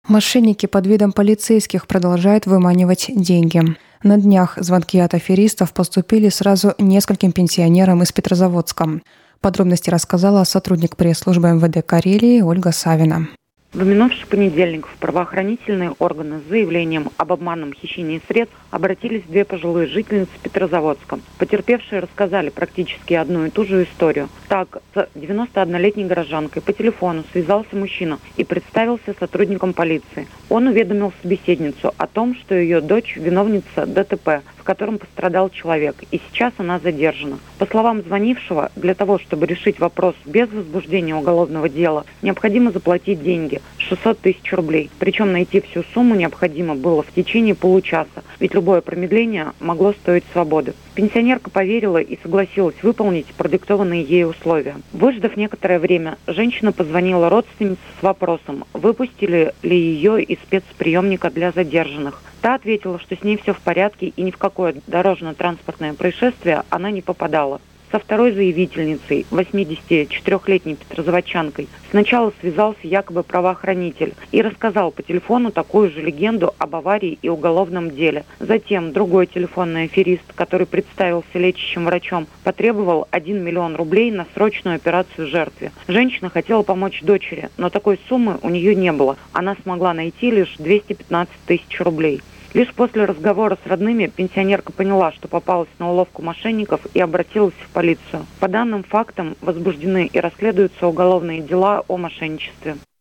Мошенники под видом полицейских продолжают выманивать деньги. На днях звонки от аферистов поступили сразу нескольким пенсионерам из Петрозаводска. Подробности рассказала сотрудник пресс-службы МВД Карелии Ольга Савина. В минувший понедельник в правоохранительные органы с заявлением об обманном хищении средств обратились две пожилые жительницы Петрозаводска. Потерпевшие рассказали практически одну и ту же историю. Так, с 91-летней горожанкой по телефону связался мужчина и представился сотрудником полиции. Он уведомил собеседницу о том, что ее дочь виновница ДТП, в котором пострадал человек, и сейчас она задержана. По словам звонившего, для того, чтобы решить вопрос без возбуждения уголовного дела, необходимо заплатить деньги – 600 тысяч рублей. Причем найти всю сумму необходимо было в течение получаса, ведь любое промедление могло стоить свободы. Пенсионерка поверила и согласилась выполнить продиктованные ей условия. Выждав некоторое время, женщина позвонила родственнице с вопросом, выпустили ли ее из спецприемника для задержанных. Та ответила, что с ней все в порядке и ни в какое дорожно-транспортное происшествие она не попадала. Со второй заявительницей, 84-летней петрозаводчанкой, сначала связался якобы правоохранитель и рассказал по телефону такую же легенду об аварии и уголовном деле. Затем другой телефонный аферист, который представился лечащим врачом, потребовал 1 миллион рублей на срочную операцию жертве. Женщина хотела помочь дочери, но такой суммы у нее не было. Она смогла найти лишь 215 тысяч рублей. Лишь после разговора с родными пенсионерка поняла, что попалась на уловку мошенников и обратилась в полицию. По данным фактам возбуждены и расследуются уголовные дела о мошенничестве.